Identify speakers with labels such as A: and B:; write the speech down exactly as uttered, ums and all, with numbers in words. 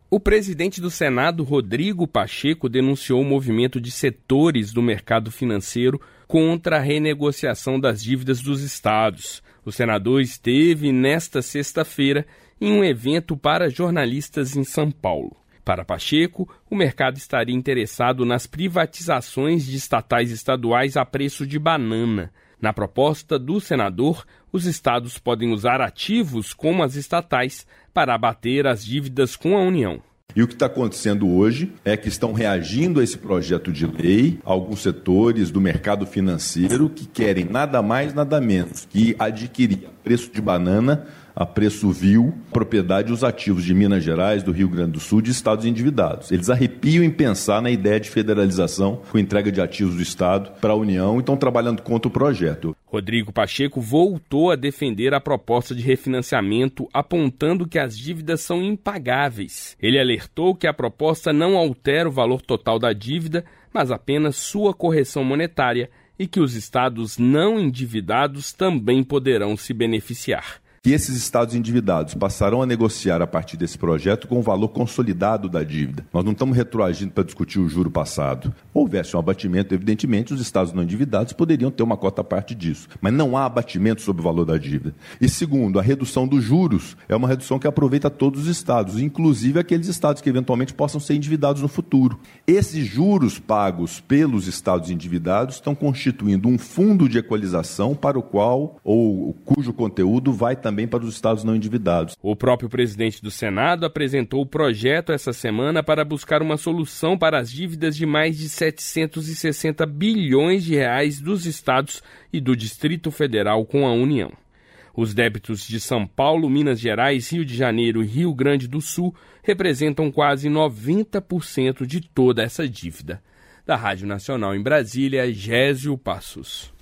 A: O presidente do Senado, Rodrigo Pacheco, denunciou o movimento de setores do mercado financeiro contra a renegociação das dívidas dos estados. O senador esteve nesta sexta-feira em um evento para jornalistas em São Paulo. Para Pacheco, o mercado estaria interessado nas privatizações de estatais estaduais a preço de banana. Na proposta do senador, os estados podem usar ativos como as estatais para abater as dívidas com a União.
B: E o que está acontecendo hoje é que estão reagindo a esse projeto de lei alguns setores do mercado financeiro que querem nada mais, nada menos que adquirir a preço de banana, a preço vil, propriedade e os ativos de Minas Gerais, do Rio Grande do Sul, de estados endividados. Eles arrepiam em pensar na ideia de federalização com entrega de ativos do Estado para a União e estão trabalhando contra o projeto.
A: Rodrigo Pacheco voltou a defender a proposta de refinanciamento, apontando que as dívidas são impagáveis. Ele alertou que a proposta não altera o valor total da dívida, mas apenas sua correção monetária e que os estados não endividados também poderão se beneficiar.
B: Que esses estados endividados passarão a negociar a partir desse projeto com o valor consolidado da dívida. Nós não estamos retroagindo para discutir o juro passado. Houvesse um abatimento, evidentemente, os estados não endividados poderiam ter uma cota à parte disso. Mas não há abatimento sobre o valor da dívida. E segundo, a redução dos juros é uma redução que aproveita todos os estados, inclusive aqueles estados que eventualmente possam ser endividados no futuro. Esses juros pagos pelos estados endividados estão constituindo um fundo de equalização para o qual, ou cujo conteúdo vai também para os estados não endividados.
A: O próprio presidente do Senado apresentou o projeto essa semana para buscar uma solução para as dívidas de mais de setecentos e sessenta bilhões de reais dos estados e do Distrito Federal com a União. Os débitos de São Paulo, Minas Gerais, Rio de Janeiro e Rio Grande do Sul representam quase noventa por cento de toda essa dívida. Da Rádio Nacional em Brasília, Gésio Passos.